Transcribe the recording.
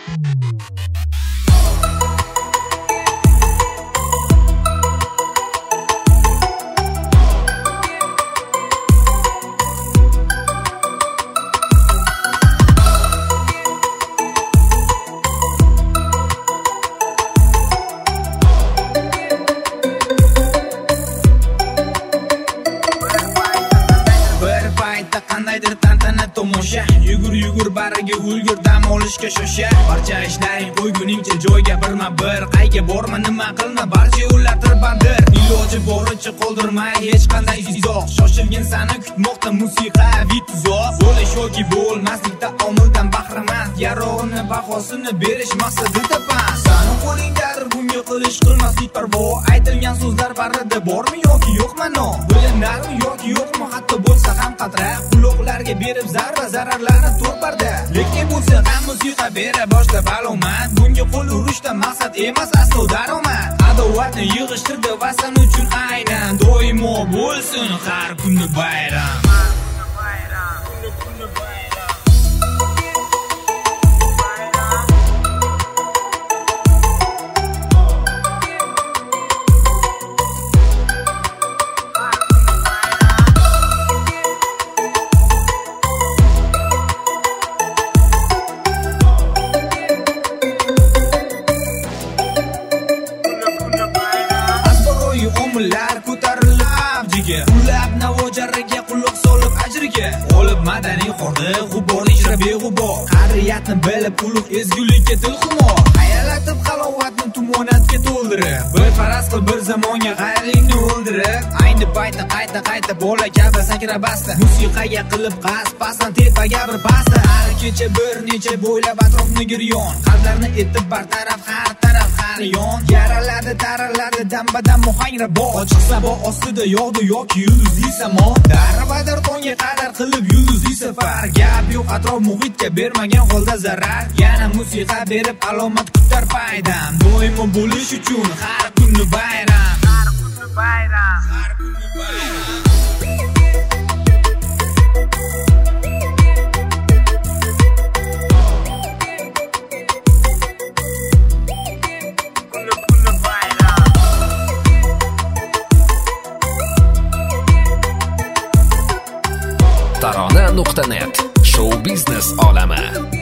Qandaydir tantana tomosha, yugur bariga ulgur, dam olishga shosha. Barcha ishlaring qo'yguningcha joyga, birma-bir qayga borma, nima qilma, barcha yo'llar tirbandir. Iloji boricha qoldirmay hech qanday izoh, shoshilgin sani kutmoqda musiqaviy tuzoq. Bo'lish yoki bo'lmaslikda omildan bahramand, yarog'ini bahosini berish maqsadida past. Sani qo'lingdadir bunga qilmaslik parvo, aytilgan so'zlar barida bormi yoki yo'q ma'no, bilinarmi yoki yo'qmi, hatto bo'lsa ham qatra quloqlarga berib zararlarni to'parda. Lekin bo'lsa ham musiqa bera boshla balomat, bunga qo'l urishda maqsad emas aslo daromad. Adovatni yig'ishtirdi va sen uchun aynan doimo bo'lsin har kuni bayram. Omillar ko'tarilib jiga, ulab navojarga quloq solib ajriga, olib madaniy xordi g'ubor ijra beg'ubor, qadriyatni bilib ulug' ezgulikka dilxumor, hayalatib halovatni tumonatga to'ldirib, bir faraz qil bir zamonga g'ayringni o'ldirib, ayni paytda qayta bola kabi sakra basta, musiqaga qilib qasd, pasdan tepaga bir pasta, har kecha bir necha bo'ylab atrofni giryon, qalblarni etib bartaraf har taraf yon, yaraladi taraladi dam-badam muhangra bo, ochiq sabo ostida yog'di yoki yulduzli samo, darbadir tongga qadar qilib yulduzli safar, gap yo'q atrof muhitga bermagan holda zarar, yana musiqa berib alomat kutar paydam, doimo bo'lish uchun har kuni bayram, har kuni bayram, har kuni bayram. Tarona.net Show biznes olami.